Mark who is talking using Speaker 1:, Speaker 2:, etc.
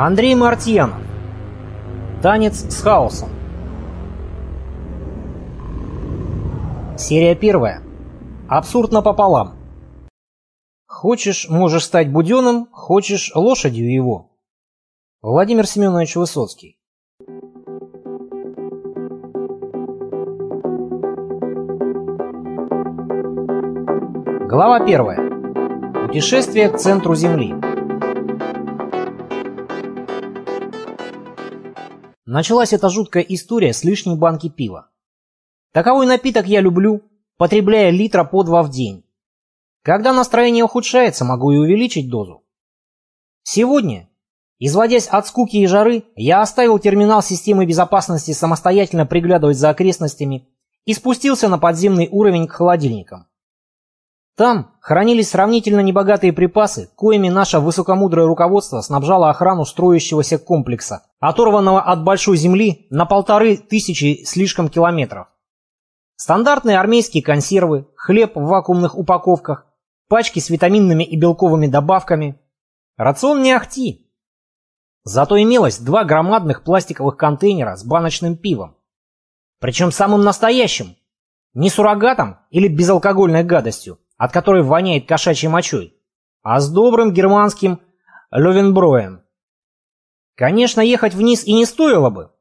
Speaker 1: Андрей Мартьянов. Танец с хаосом. Серия 1. Абсурд напополам. Хочешь, можешь стать Буденным, хочешь, лошадью его. Владимир Семенович Высоцкий. Глава 1. Путешествие к центру Земли. Началась эта жуткая история с лишней банки пива. Таковой напиток я люблю, потребляя литра по 2 в день. Когда настроение ухудшается, могу и увеличить дозу. Сегодня, изводясь от скуки и жары, я оставил терминал системы безопасности самостоятельно приглядывать за окрестностями и спустился на подземный уровень к холодильникам. Там хранились сравнительно небогатые припасы, коими наше высокомудрое руководство снабжало охрану строящегося комплекса, оторванного от большой земли на 1500 слишком километров. Стандартные армейские консервы, хлеб в вакуумных упаковках, пачки с витаминными и белковыми добавками. Рацион не ахти. Зато имелось 2 громадных пластиковых контейнера с баночным пивом. Причем самым настоящим. Не суррогатом или безалкогольной гадостью, от которой воняет кошачьей мочой, а с добрым германским Левенброем. Конечно, ехать вниз и не стоило бы,